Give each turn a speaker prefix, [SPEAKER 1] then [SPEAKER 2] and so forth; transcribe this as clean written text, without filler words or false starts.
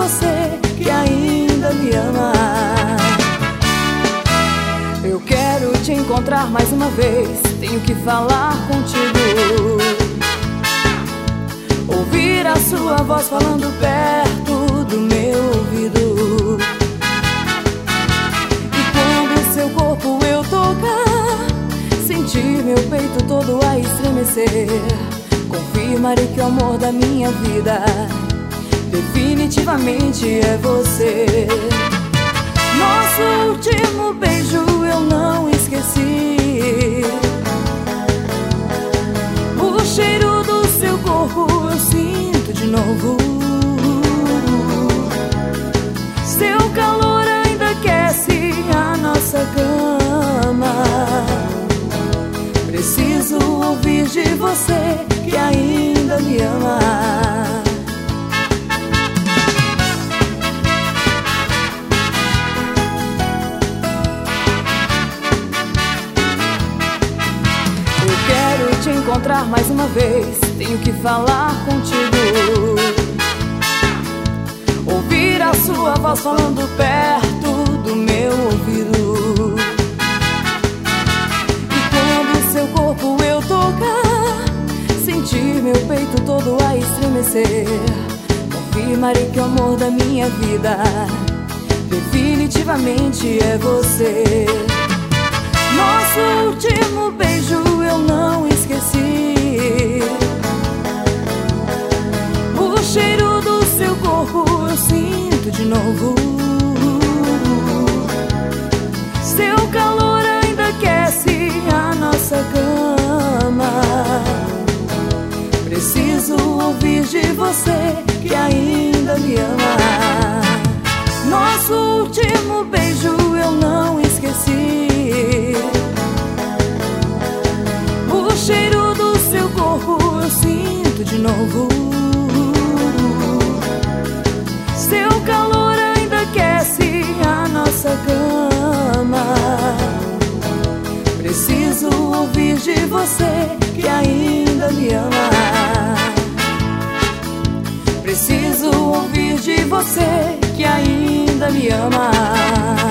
[SPEAKER 1] você que ainda me ama. Eu quero te encontrar mais uma vez, tenho que falar contigo. Ouvir a sua voz falando perto do meu ouvido. E quando seu corpo eu tocar, sentir meu peito todo a estremecer, confirmarei que o amor da minha vida definitivamente é você. Nosso último beijo eu não esqueci. O cheiro do seu corpo eu sinto de novo. Seu calor ainda aquece a nossa cama. Preciso ouvir de você que ainda me ama. Te encontrar mais uma vez, tenho que falar contigo. Ouvir a sua voz falando perto do meu ouvido. E quando seu corpo eu tocar, sentir meu peito todo a estremecer, confirmarei que o amor da minha vida definitivamente é você. Nosso último beijo eu não esqueci. O cheiro do seu corpo eu sinto de novo. Seu calor ainda aquece a nossa cama. Preciso ouvir de você que ainda me ama. Nosso último beijo eu não esqueci. O cheiro do seu corpo eu sinto de novo. Seu calor ainda aquece a nossa cama. Preciso ouvir de você que ainda me ama. Preciso ouvir de você que ainda me ama.